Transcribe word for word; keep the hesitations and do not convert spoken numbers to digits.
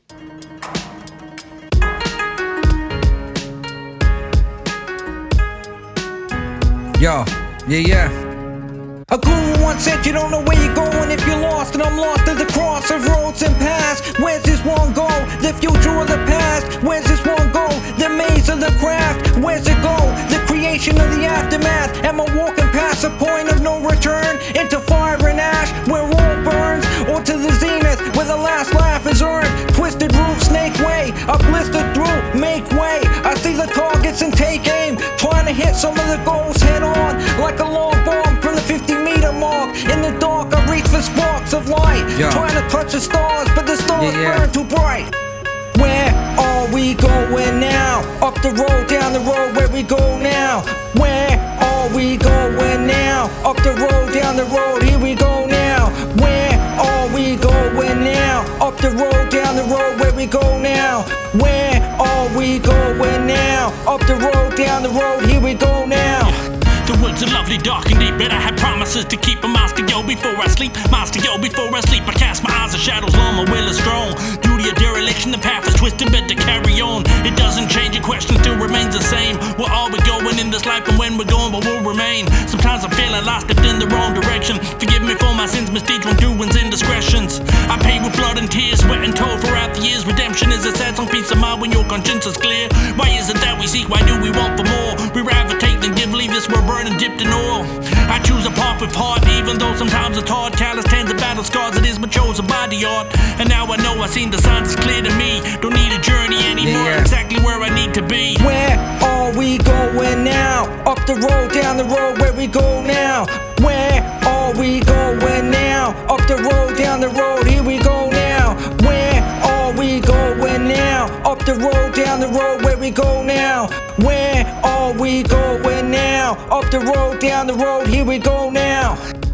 Yo, yeah, yeah. A guru once said you don't know where you're going if you're lost, and I'm lost at the cross of roads and paths. Where's this one go? The future or the past? Where's this one go? The maze of the craft? Where's it go? The creation of the aftermath? Am I walking past a point of no return? Into fire and ash where all burns? Or to the zenith where the last laugh is earned? Twisted route, snake way, I blistered through, make way. I see the targets and take aim, trying to hit some of the goals head on, like a long bomb from the fifty meter mark. In the dark I reach for sparks of light, yeah. Trying to touch the stars, but the stars yeah, yeah. burn too bright. Where are we going now? Up the road, down the road, where we go now? Where are we going now? Up the road, down the road, here we go now. Where are we going now? Up the road, down the road, where we go now? Where are we going now? Up the road, down the road, here we go now. The woods are lovely, dark and deep, but I had promises to keep a master yo before I sleep. Master yo before I sleep. I cast my eyes, the shadows long, my will is strong. Duty of dereliction, the path is twisted, but to carry on. It doesn't change, your question still remains the same. Where are we going in this life, and when we're going, but we'll remain. Sometimes I feel I lost it in the wrong direction. Forgive me for my sins, misdeeds, wrongdoings, indiscretions. I paid with blood and tears, sweat and toil throughout the years. Redemption is a sad song, peace of mind when your conscience is clear. Why is it that we seek, why do we want for more? We rather take than give, leave this world burning, dipped in oil. I choose a path with heart, even though sometimes it's hard. Callous tens of battle scars, it is my chosen body art. And now I know I've seen the signs, it's clear to me. Don't need a journey anymore, yeah. Exactly where I need to be. Where are we going now? Up the road, down the road, where we go now? Where are we going now? Up the road, down the road, here we go now. Where are we going now? Up the road, down the road, where we go now? Where are we going now? Up the road, down the road, here we go now.